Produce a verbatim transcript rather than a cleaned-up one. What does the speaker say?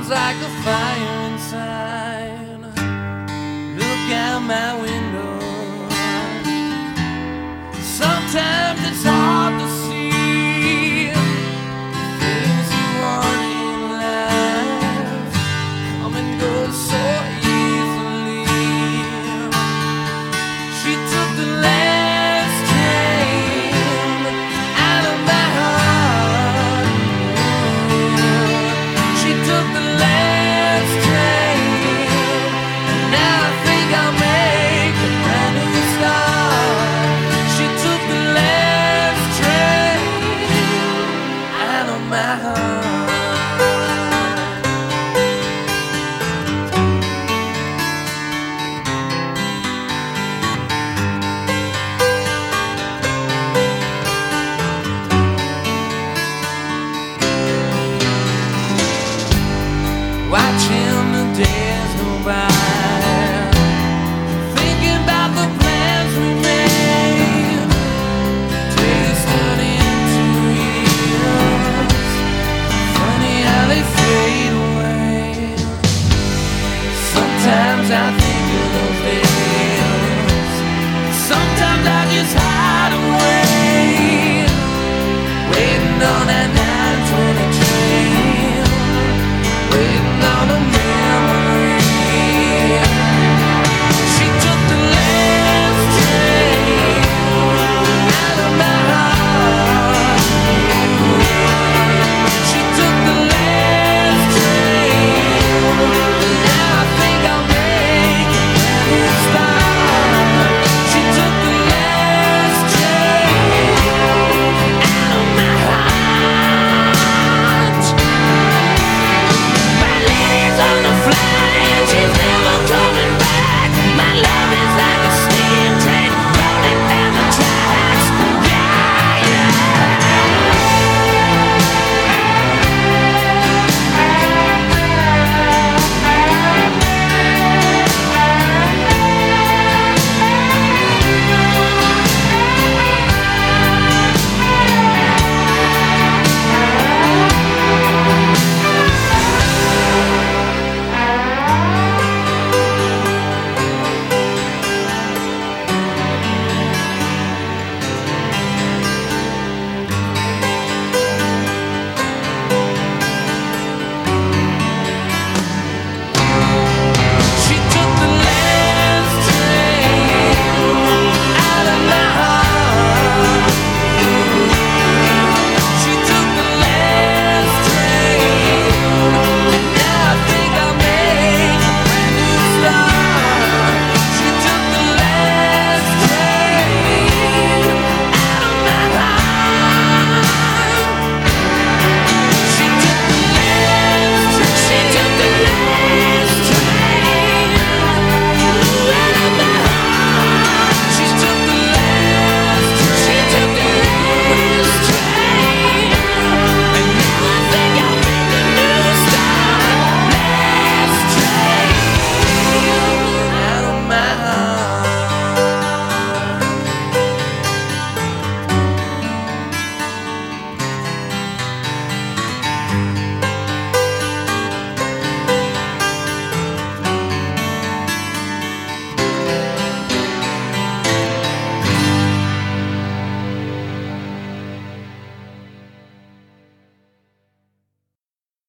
burns like a fire inside. Look out my window. Sometimes it's hard to see things you want in life come and go so easily. She took the last train out of my heart. She took the last train, and now I think I'll make a brand new start. She took the last train out of my heart. Watching the days go by.